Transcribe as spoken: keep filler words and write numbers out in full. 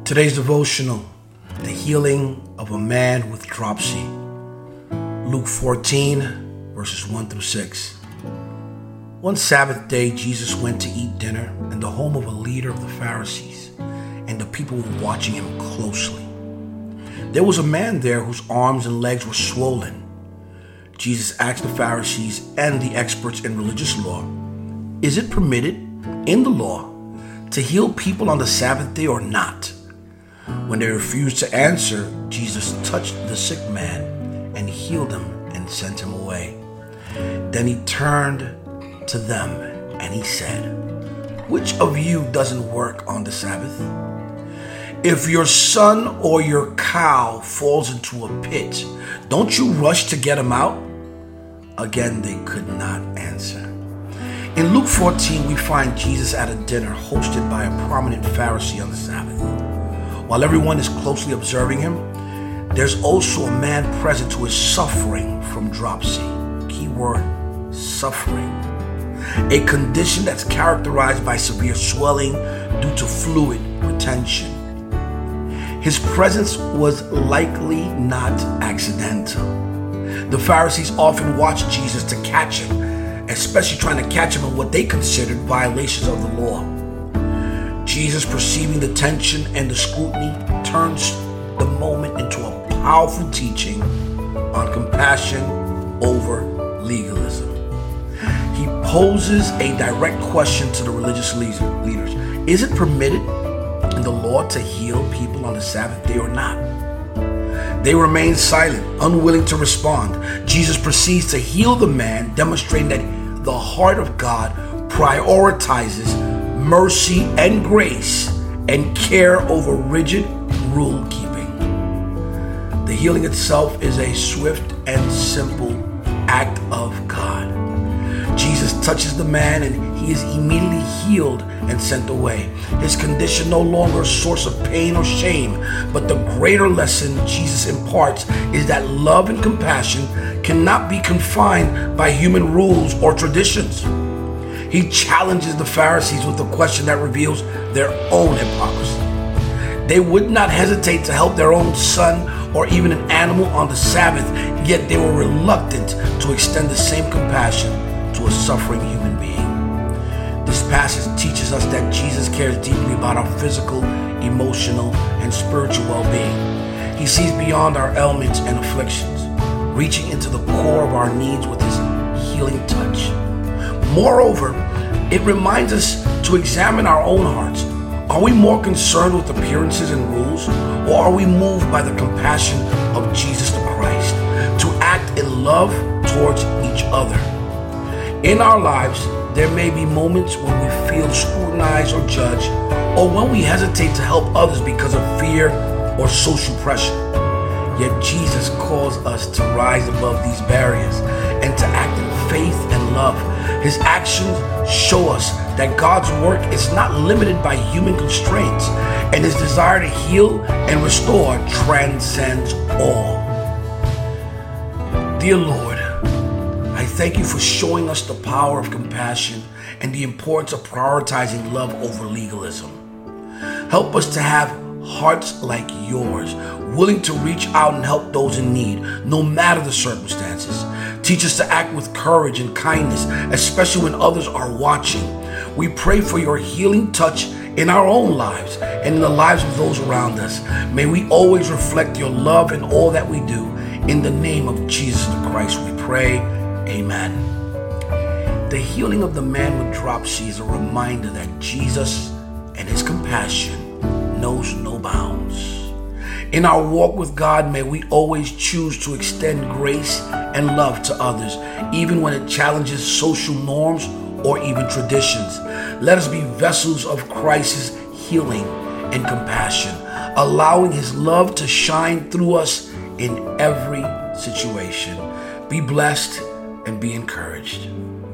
Today's devotional, the healing of a man with dropsy. Luke fourteen, verses one through six. One Sabbath day, Jesus went to eat dinner in the home of a leader of the Pharisees, and the people were watching him closely. There was a man there whose arms and legs were swollen. Jesus asked the Pharisees and the experts in religious law, "Is it permitted in the law to heal people on the Sabbath day or not?" When they refused to answer, Jesus touched the sick man and healed him and sent him away. Then he turned to them and he said, "Which of you doesn't work on the Sabbath? If your son or your cow falls into a pit, don't you rush to get him out?" Again, they could not answer. In Luke fourteen, we find Jesus at a dinner hosted by a prominent Pharisee on the Sabbath. While everyone is closely observing him, there's also a man present who is suffering from dropsy. Keyword, suffering. A condition that's characterized by severe swelling due to fluid retention. His presence was likely not accidental. The Pharisees often watched Jesus to catch him, especially trying to catch him in what they considered violations of the law. Jesus, perceiving the tension and the scrutiny, turns the moment into a powerful teaching on compassion over legalism. He poses a direct question to the religious leaders. Is it permitted in the law to heal people on the Sabbath day or not? They remain silent, unwilling to respond. Jesus proceeds to heal the man, demonstrating that the heart of God prioritizes mercy and grace and care over rigid rule keeping. The healing itself is a swift and simple act of God. Jesus touches the man and he is immediately healed and sent away. His condition no longer a source of pain or shame, but the greater lesson Jesus imparts is that love and compassion cannot be confined by human rules or traditions. He challenges the Pharisees with a question that reveals their own hypocrisy. They would not hesitate to help their own son or even an animal on the Sabbath, yet they were reluctant to extend the same compassion to a suffering human being. This passage teaches us that Jesus cares deeply about our physical, emotional, and spiritual well-being. He sees beyond our ailments and afflictions, reaching into the core of our needs with his healing touch. Moreover, it reminds us to examine our own hearts. Are we more concerned with appearances and rules, or are we moved by the compassion of Jesus the Christ to act in love towards each other? In our lives, there may be moments when we feel scrutinized or judged, or when we hesitate to help others because of fear or social pressure. Yet Jesus calls us to rise above these barriers and to act in faith and love. His actions show us that God's work is not limited by human constraints, and his desire to heal and restore transcends all. Dear Lord, I thank you for showing us the power of compassion and the importance of prioritizing love over legalism. Help us to have hearts like yours, willing to reach out and help those in need, no matter the circumstances. Teach us to act with courage and kindness, especially when others are watching. We pray for your healing touch in our own lives and in the lives of those around us. May we always reflect your love in all that we do. In the name of Jesus the Christ, we pray. Amen. The healing of the man with dropsy is a reminder that Jesus and his compassion knows no bounds. In our walk with God, may we always choose to extend grace and love to others, even when it challenges social norms or even traditions. Let us be vessels of Christ's healing and compassion, allowing his love to shine through us in every situation. Be blessed and be encouraged.